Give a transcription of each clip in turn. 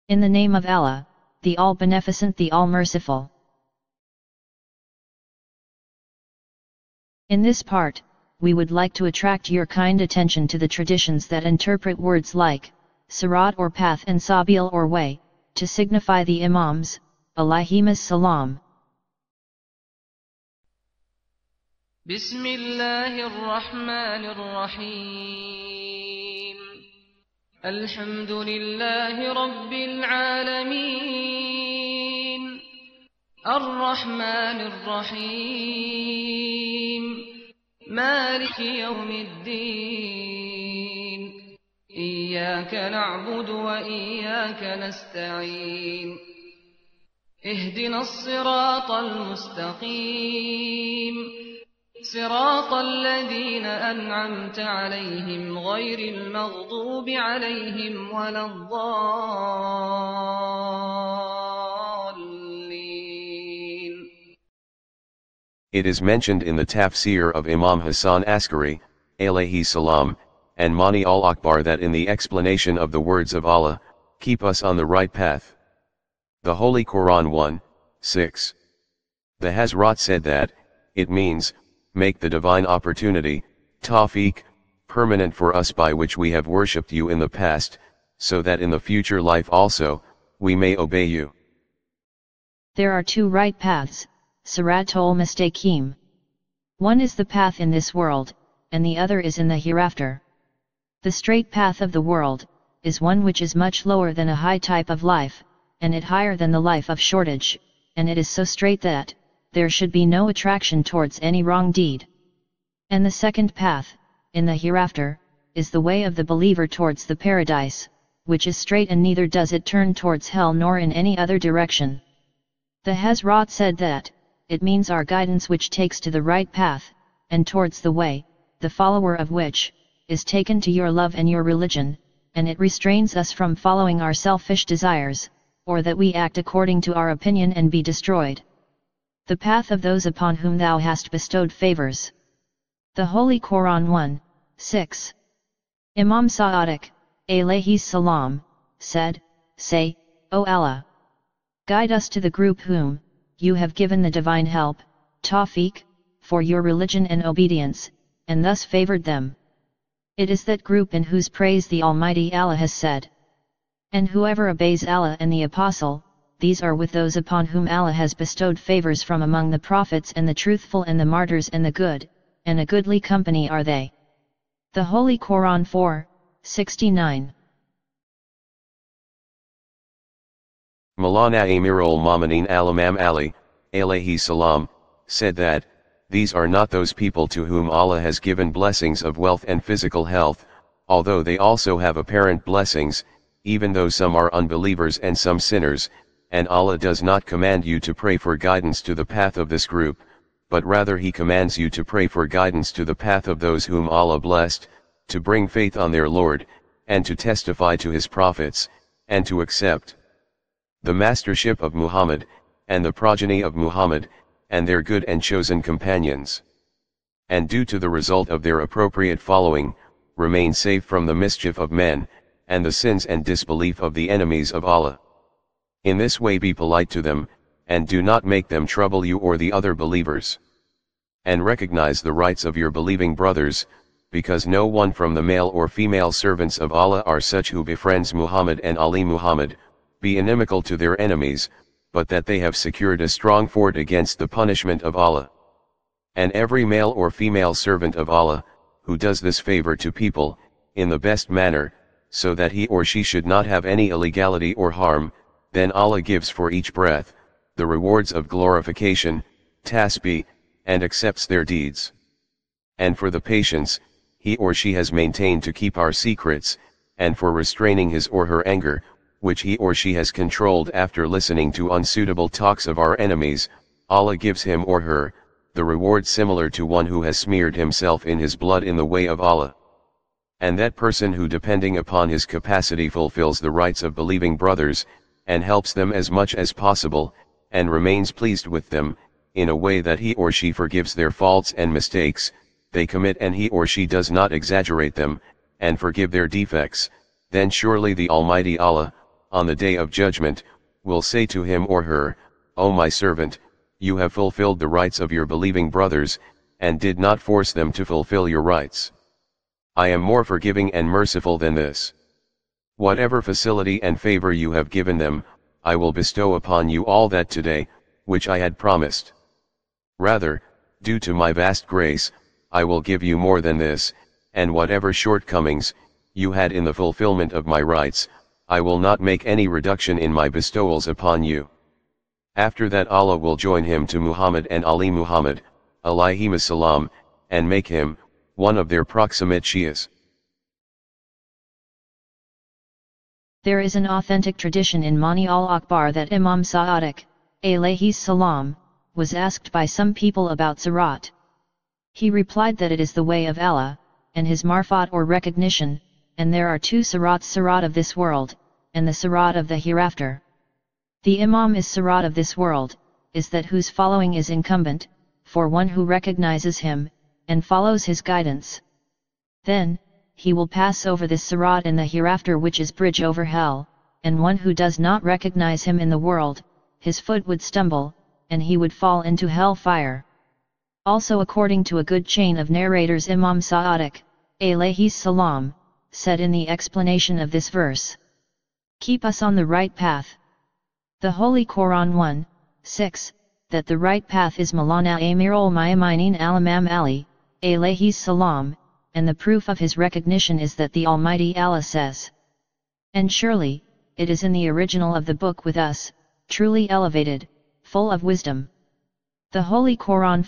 In the name of Allah, the All-Beneficent, the All-Merciful. In this part, we would like to attract your kind attention to the traditions that interpret words like Sirat or path and Sabil or way, to signify the Imams, alayhimus salam. Bismillahirrahmanirrahim. Alhamdulillahi Rabbil Alameen. Ar-Rahmanir Rahim. Maliki Yawmiddin. إياك نعبد وإياك نستعين اهدنا الصراط المستقيم صراط الذين أنعمت عليهم غير المغضوب عليهم ولا الضالين. It is mentioned in the tafsir of Imam Hassan Askari, alayhi salam, and Mani al-Akbar that in the explanation of the words of Allah, keep us on the right path. The Holy Quran 1:6. The Hazrat said that, it means, make the divine opportunity, tawfiq, permanent for us by which we have worshipped you in the past, so that in the future life also, we may obey you. There are two right paths, Siratul Mustaqim. One is the path in this world, and the other is in the hereafter. The straight path of the world, is one which is much lower than a high type of life, and it higher than the life of shortage, and it is so straight that, there should be no attraction towards any wrong deed. And the second path, in the hereafter, is the way of the believer towards the paradise, which is straight and neither does it turn towards hell nor in any other direction. The Hazrat said that, it means our guidance which takes to the right path, and towards the way, the follower of which, is taken to your love and your religion, and it restrains us from following our selfish desires, or that we act according to our opinion and be destroyed. The path of those upon whom thou hast bestowed favors. The Holy Quran 1:6. Imam Sadiq, alayhi salam, said, say, O Allah, guide us to the group whom, you have given the divine help, tawfiq, for your religion and obedience, and thus favored them. It is that group in whose praise the Almighty Allah has said, and whoever obeys Allah and the Apostle, these are with those upon whom Allah has bestowed favors from among the prophets and the truthful and the martyrs and the good, and a goodly company are they. The Holy Quran 4:69. Maulana Amirul Mu'minin al-Imam Ali, alayhi salam, said that, these are not those people to whom Allah has given blessings of wealth and physical health, although they also have apparent blessings, even though some are unbelievers and some sinners, and Allah does not command you to pray for guidance to the path of this group, but rather He commands you to pray for guidance to the path of those whom Allah blessed, to bring faith on their Lord, and to testify to His prophets, and to accept the mastership of Muhammad, and the progeny of Muhammad, and their good and chosen companions. And due to the result of their appropriate following, remain safe from the mischief of men, and the sins and disbelief of the enemies of Allah. In this way be polite to them, and do not make them trouble you or the other believers. And recognize the rights of your believing brothers, because no one from the male or female servants of Allah are such who befriends Muhammad and Ali Muhammad, be inimical to their enemies, but that they have secured a strong fort against the punishment of Allah. And every male or female servant of Allah, who does this favor to people, in the best manner, so that he or she should not have any illegality or harm, then Allah gives for each breath, the rewards of glorification, tasbih, and accepts their deeds. And for the patience, he or she has maintained to keep our secrets, and for restraining his or her anger, which he or she has controlled after listening to unsuitable talks of our enemies, Allah gives him or her, the reward similar to one who has smeared himself in his blood in the way of Allah. And that person who depending upon his capacity fulfills the rights of believing brothers, and helps them as much as possible, and remains pleased with them, in a way that he or she forgives their faults and mistakes, they commit and he or she does not exaggerate them, and forgive their defects, then surely the Almighty Allah, on the day of judgment, will say to him or her, O my servant, you have fulfilled the rights of your believing brothers, and did not force them to fulfill your rights. I am more forgiving and merciful than this. Whatever facility and favor you have given them, I will bestow upon you all that today, which I had promised. Rather, due to my vast grace, I will give you more than this, and whatever shortcomings you had in the fulfillment of my rights, I will not make any reduction in my bestowals upon you. After that Allah will join him to Muhammad and Ali Muhammad, alayhimus salam, and make him one of their proximate Shias. There is an authentic tradition in Mani al-Akbar that Imam Sadiq, alayhi salam, was asked by some people about Sirat. He replied that it is the way of Allah, and his marfat or recognition, and there are two Sirats, Sirat of this world, and the Sirat of the hereafter. The Imam is Sirat of this world, is that whose following is incumbent, for one who recognizes him, and follows his guidance. Then, he will pass over this Sirat in the hereafter, which is bridge over hell, and one who does not recognize him in the world, his foot would stumble, and he would fall into hell fire. Also, according to a good chain of narrators, Imam Sadiq, alayhi salam, said in the explanation of this verse, "Keep us on the right path." The Holy Quran 1:6, that the right path is Maulana Amirul Mu'minin al-Imam Ali, alayhi salam, and the proof of his recognition is that the Almighty Allah says, "And surely, it is in the original of the book with us, truly elevated, full of wisdom." The Holy Quran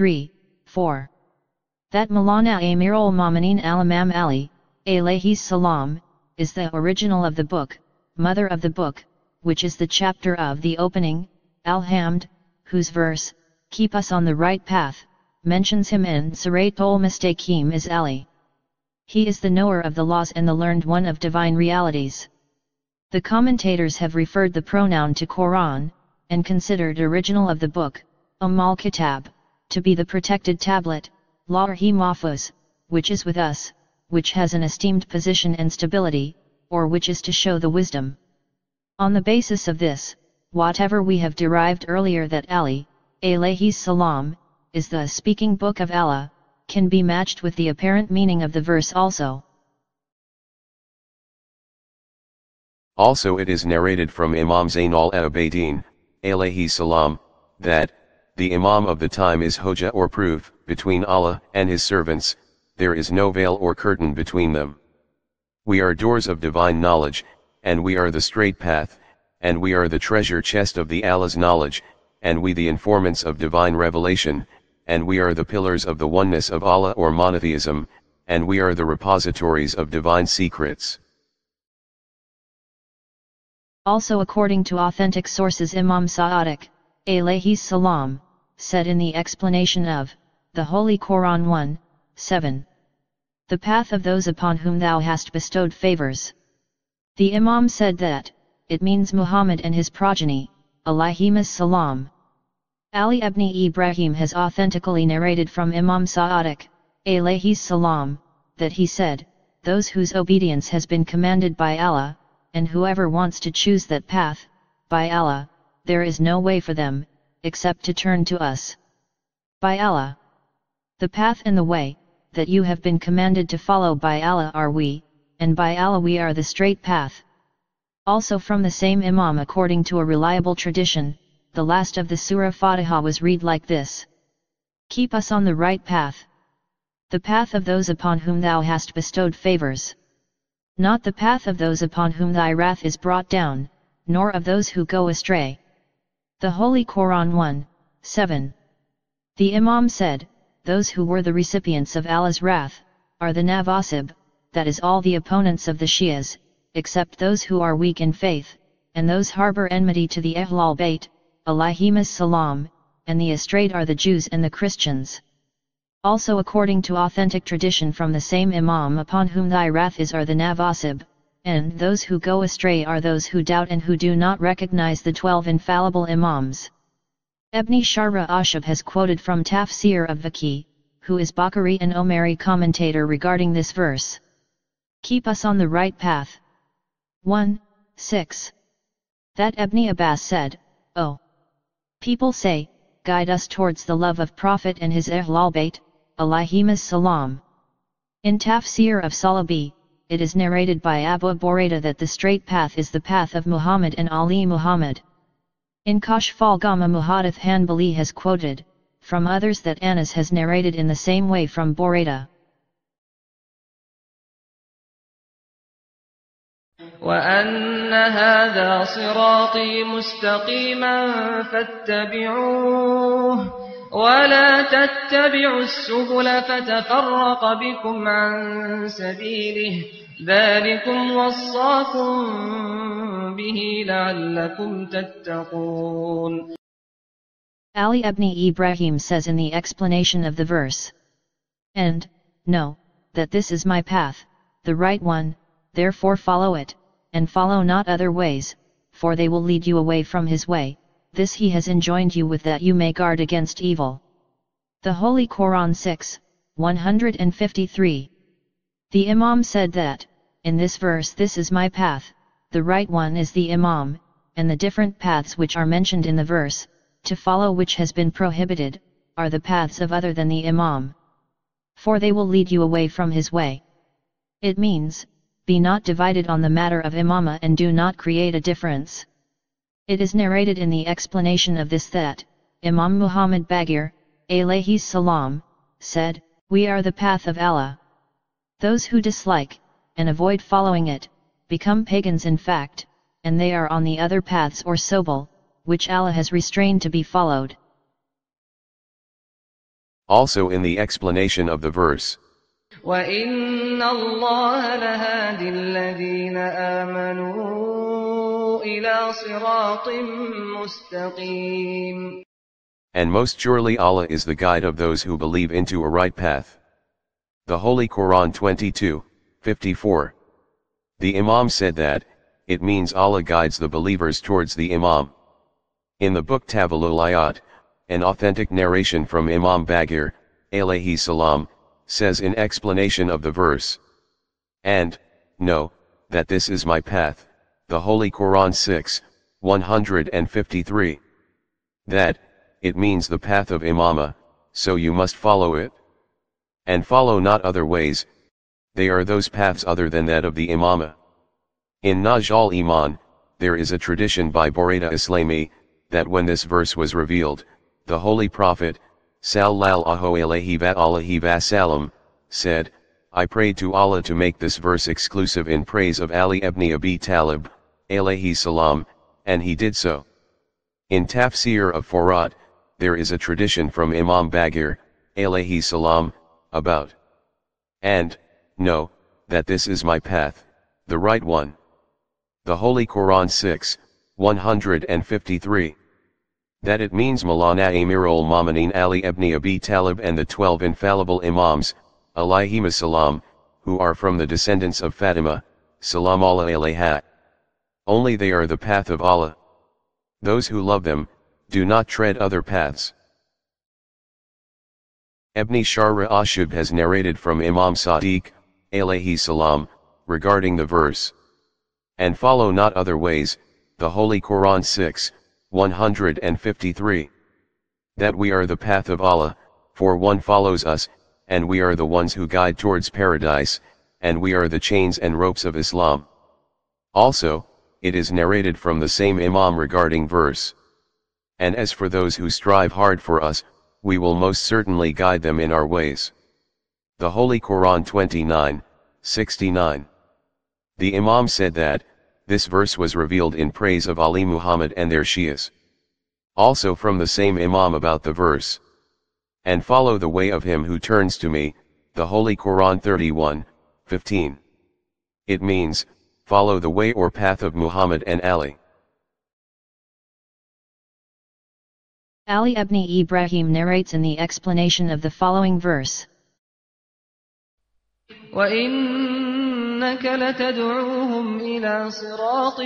43:4. That Maulana Amirul Mu'minin al-Imam Ali, alayhi salam, is the original of the book, mother of the book, which is the chapter of the opening, Alhamd, whose verse, "Keep us on the right path," mentions him in Siratul Mustaqim as Ali. He is the knower of the laws and the learned one of divine realities. The commentators have referred the pronoun to Quran, and considered original of the book, al-Kitab, to be the protected tablet, Lawh-e Mahfuz, which is with us, which has an esteemed position and stability, or which is to show the wisdom. On the basis of this, whatever we have derived earlier that Ali, alayhi salam, is the speaking book of Allah, can be matched with the apparent meaning of the verse also. Also, it is narrated from Imam Zain al-Abidin, alayhi salam, that the Imam of the time is Hojah or proof between Allah and his servants. There is no veil or curtain between them. We are doors of divine knowledge, and we are the straight path, and we are the treasure chest of the Allah's knowledge, and we the informants of divine revelation, and we are the pillars of the oneness of Allah or monotheism, and we are the repositories of divine secrets. Also, according to authentic sources, Imam Sadiq, alayhi salam, said in the explanation of the Holy Quran 1:7, "The path of those upon whom thou hast bestowed favors." The Imam said that it means Muhammad and his progeny, alayhimus salam. Ali ibn Ibrahim has authentically narrated from Imam Sadiq, alayhi salam, that he said, "Those whose obedience has been commanded by Allah, and whoever wants to choose that path, by Allah, there is no way for them, except to turn to us. By Allah, the path and the way, that you have been commanded to follow by Allah are we, and by Allah we are the straight path." Also from the same Imam, according to a reliable tradition, the last of the Surah Fatiha was read like this: "Keep us on the right path. The path of those upon whom thou hast bestowed favors. Not the path of those upon whom thy wrath is brought down, nor of those who go astray." The Holy Quran 1:7. The Imam said, "Those who were the recipients of Allah's wrath, are the Nawasib, that is all the opponents of the Shias, except those who are weak in faith, and those harbor enmity to the Ahlul Bayt, alayhimus salam, and the estrayed are the Jews and the Christians." Also, according to authentic tradition from the same Imam, upon whom thy wrath is are the Nawasib, and those who go astray are those who doubt and who do not recognize the 12 infallible Imams. Ibn Shara Ashab has quoted from Tafsir of Vaki, who is Bukhari and Omari commentator regarding this verse: "Keep us on the right path." 1. 6. That Ibn Abbas said, "Oh! People say, guide us towards the love of Prophet and his Ahlul Bayt, alayhimus salam." In Tafsir of Salabi, it is narrated by Abu Buraida that the straight path is the path of Muhammad and Ali Muhammad. In Kashf al-Ghama Muhadith Hanbali has quoted, from others that Anas has narrated in the same way from Buraida. وَأَنَّ هَذَا صِرَاطِي مُسْتَقِيمًا فَاتَّبِعُوهُ وَلَا تَتَّبِعُوا السُّبُلَ فَتَفَرَّقَ بِكُمْ عَن سَبِيلِهِ ذَلِكُمْ وَصَّاكُمْ بِهِ لَعَلَّكُمْ تَتَّقُونَ. Ali ibn Ibrahim says in the explanation of the verse, "And, know, that this is my path, the right one, therefore follow it, and follow not other ways, for they will lead you away from his way, this he has enjoined you with that you may guard against evil." The Holy Quran 6:153. The Imam said that, in this verse this is my path, the right one is the Imam, and the different paths which are mentioned in the verse, to follow which has been prohibited, are the paths of other than the Imam. For they will lead you away from his way. It means, be not divided on the matter of Imamah and do not create a difference. It is narrated in the explanation of this that, Imam Muhammad Baqir, alayhi salam, said, "We are the path of Allah. Those who dislike, and avoid following it, become pagans in fact, and they are on the other paths or sobul, which Allah has restrained to be followed." Also in the explanation of the verse, وَإِنَّ اللَّهَ لَهَادِ الَّذِينَ آمَنُوا إِلَى صِرَاطٍ مُسْتَقِيمٍ. and most surely Allah is the guide of those who believe into a right path. The Holy Quran 22:54. The Imam said that, it means Allah guides the believers towards the Imam. In the book Tabalul Ayat, an authentic narration from Imam Baqir, alayhi salam, says in explanation of the verse, "And, know, that this is my path," the Holy Quran 6:153. That, it means the path of Imamah, so you must follow it. And follow not other ways, they are those paths other than that of the Imamah. In Naj al-Iman, there is a tradition by Buraida Islami, that when this verse was revealed, the Holy Prophet, sallallahu alayhi wa sallam, said, "I prayed to Allah to make this verse exclusive in praise of Ali ibn Abi Talib, alayhi salam, and he did so." In Tafsir of Furat, there is a tradition from Imam Baqir, alayhi salam, about, "And, know, that this is my path, the right one." The Holy Quran 6:153. That it means Maulana Amirul Mu'minin Ali ibn Abi Talib and the 12 infallible Imams, alayhimus salam, who are from the descendants of Fatima, salam Allah alayha. Only they are the path of Allah. Those who love them, do not tread other paths. Ibn Shara Ashub has narrated from Imam Sadiq, alayhi salam, regarding the verse, "And follow not other ways," the Holy Quran 6:153. That we are the path of Allah, for one follows us, and we are the ones who guide towards paradise, and we are the chains and ropes of Islam. Also, it is narrated from the same Imam regarding verse, "And as for those who strive hard for us, we will most certainly guide them in our ways." The Holy Quran 29:69. The Imam said that, this verse was revealed in praise of Ali Muhammad and their Shias. Also from the same Imam about the verse, "And follow the way of him who turns to me," the Holy Quran 31:15. It means, follow the way or path of Muhammad and Ali. Ali ibn Ibrahim narrates in the explanation of the following verse, وَإِنَّكَ لَتَدْعُوهُمْ إِلَى صِرَاطٍ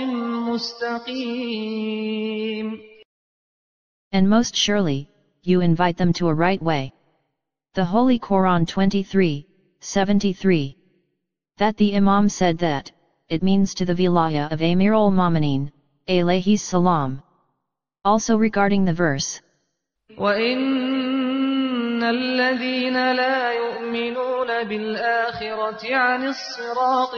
مُسْتَقِيمٍ. "And most surely, you invite them to a right way." The Holy Quran 23:73. That the Imam said that, it means to the Vilaya of Amir al-Mu'minin, alayhi salam. Also regarding the verse, وَإِنَّ الَّذِينَ لَا يُؤْمِنُونَ بِالْآخِرَةِ عَنِ الصِّرَاطِ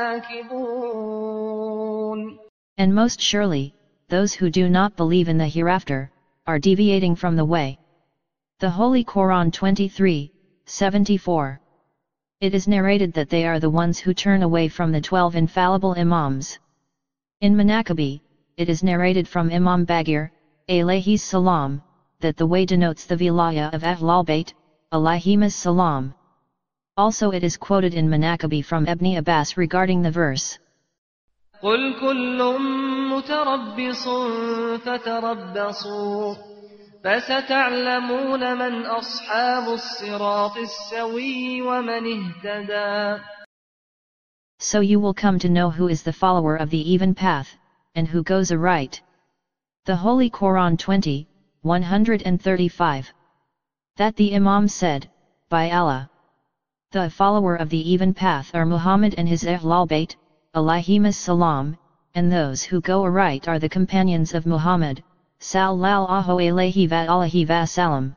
لَنَاكِبُونَ. And most surely, those who do not believe in the hereafter, are deviating from the way. The Holy Quran 23:74. It is narrated that they are the ones who turn away from the 12 infallible Imams. In Manaqib, it is narrated from Imam Bagir, alayhi salam, that the way denotes the Vilaya of Ahlul Bayt, alayhimus salam. Also it is quoted in Manaqib from Ibn Abbas regarding the verse, قُلْ كُلٌّ مُتَرَبِّصٌ فَتَرَبَّصُوا فَسَتَعْلَمُونَ مَنْ أَصْحَابُ الصِّرَاطِ السَّوِيِّ وَمَنِ اهْتَدَى. So you will come to know who is the follower of the even path, and who goes aright. The Holy Quran 20:135. That the Imam said, by Allah, the follower of the even path are Muhammad and his Ahlul Bayt, alayhimus salam, and those who go aright are the companions of Muhammad, sallallahu alayhi wa sallam.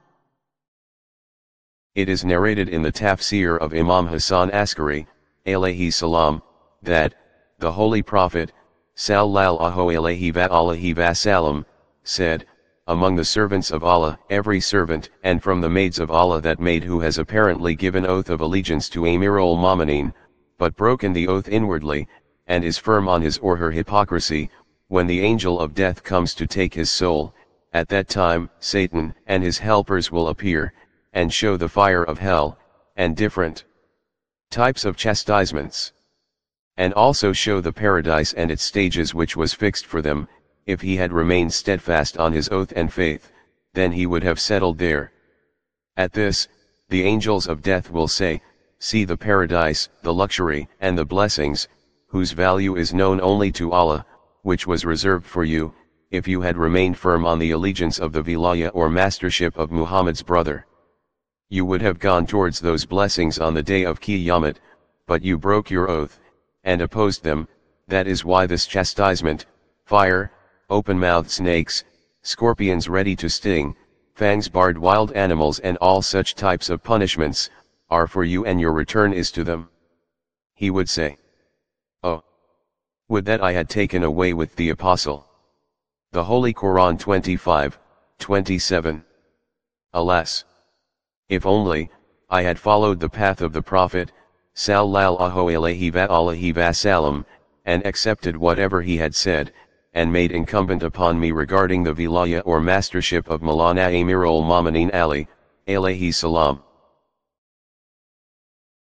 It is narrated in the tafsir of Imam Hassan Askari, alayhi salam, that the Holy Prophet, sallallahu alayhi wa sallam, said, among the servants of Allah every servant, and from the maids of Allah that maid who has apparently given oath of allegiance to Amir al-Mu'minin, but broken the oath inwardly, and is firm on his or her hypocrisy, when the angel of death comes to take his soul, at that time Satan and his helpers will appear, and show the fire of hell, and different types of chastisements. And also show the paradise and its stages which was fixed for them. If he had remained steadfast on his oath and faith, then he would have settled there. At this, the angels of death will say, see the paradise, the luxury, and the blessings, whose value is known only to Allah, which was reserved for you, if you had remained firm on the allegiance of the Vilaya or mastership of Muhammad's brother. You would have gone towards those blessings on the day of Qiyamah, but you broke your oath, and opposed them. That is why this chastisement, fire, open-mouthed snakes, scorpions ready to sting, fangs-barred wild animals and all such types of punishments, are for you and your return is to them. He would say, oh! Would that I had taken away with the Apostle. The Holy Quran 25:27. Alas! If only, I had followed the path of the Prophet, sallallahu alayhi wa sallam, and accepted whatever he had said, and made incumbent upon me regarding the Vilaya or mastership of Maulana Amir al-Mu'minin Ali, alayhi salam.